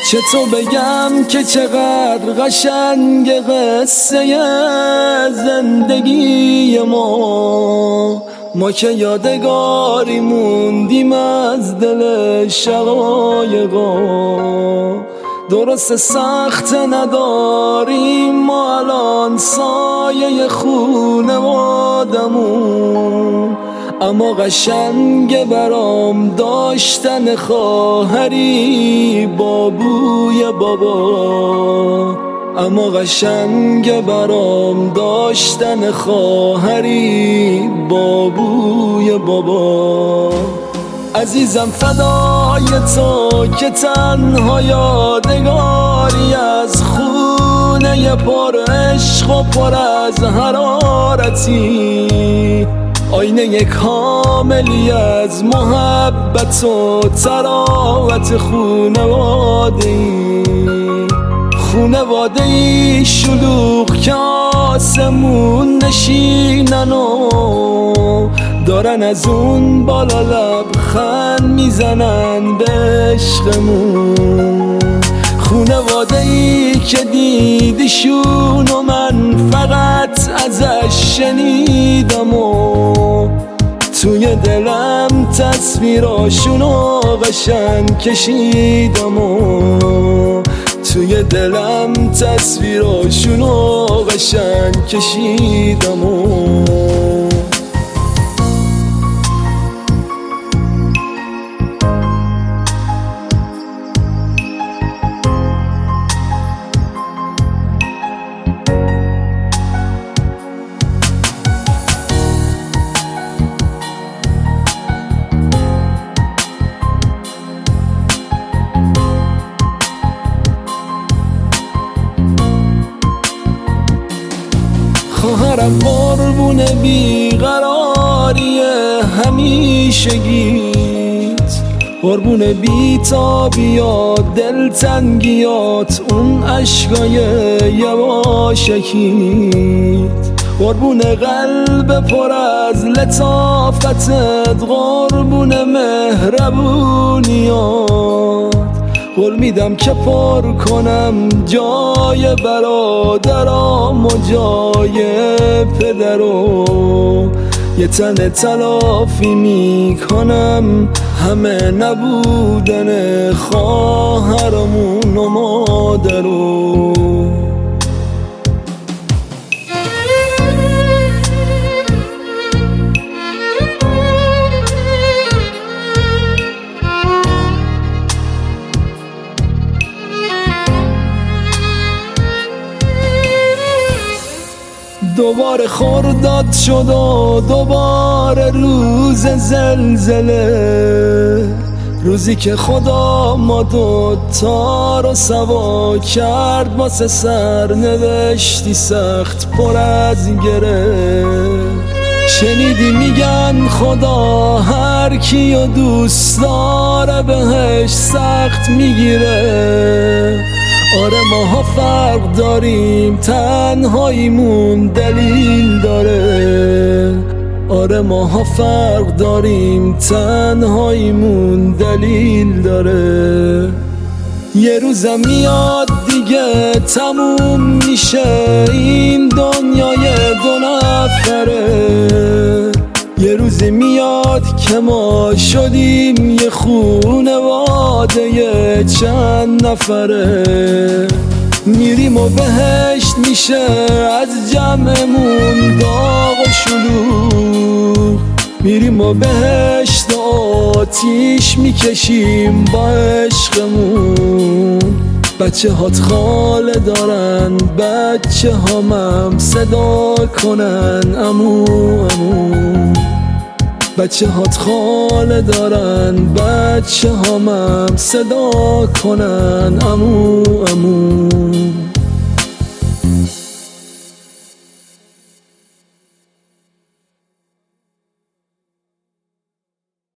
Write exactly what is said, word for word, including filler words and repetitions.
چطور بگم که چقدر قشنگ قصه زندگی ما ما که یادگاری موندیم از دل شقایقا. درست سخت نداریم ما الان سایه خونوادمون، اما قشنگ برام داشتن خواهری با بوی بابا. اما قشنگ برام داشتن خواهری با بوی بابا. عزیزم فدای تو که تنها یادگاری از خونه پر عشق و پر از حرارتی، آینه کاملی از محبت و تراوت خونواده‌ای. خونواده‌ای شلوغ که آسمون نشینن و دارن از اون بالا لبخند میزنن به عشقمون. خونواده‌ای که دیدیشون و من فقط ازش شنیدم و توی دلم تصویراشونو قشنگ کشیدم و توی دلم تصویراشونو قشنگ کشیدم و خواهرم قربون بیقراری همیشگیت، قربون بی‌تابیات دلتنگیات اون عشقای یواشکیت، قربون قلب پر از لطافتت، قربون مهربونیات. قول میدم که پر کنم جای برادرام و جای پدرو، یه تن تلافی میکنم همه نبودن خواهرمون و مادرو. دوباره خرداد شد و دوباره روز زلزله، روزی که خدا ما دوتا رو سوا کرد واسه سرنوشتی سخت پر از گره. شنیدی میگن خدا هر کیو دوست داره بهش سخت میگیره. آره ماها فرق داریم تنهاییمون دلیل داره، آره ماها فرق داریم تنهاییمون دلیل داره. یه روزم میاد دیگه تموم میشه این دنیای دو نفره، یه روزی میاد که ما شدیم یه خونواده چند نفره. میریم و بهشت میشه از جمعمون داغ و شلوغ، میریم و بهشت آتیش میکشیم با عشقمون. بچه هات خاله دارن بچه هامم صدا کنن امو امو، بچه هات خاله دارن بچه هامم صدا کنن امو امو.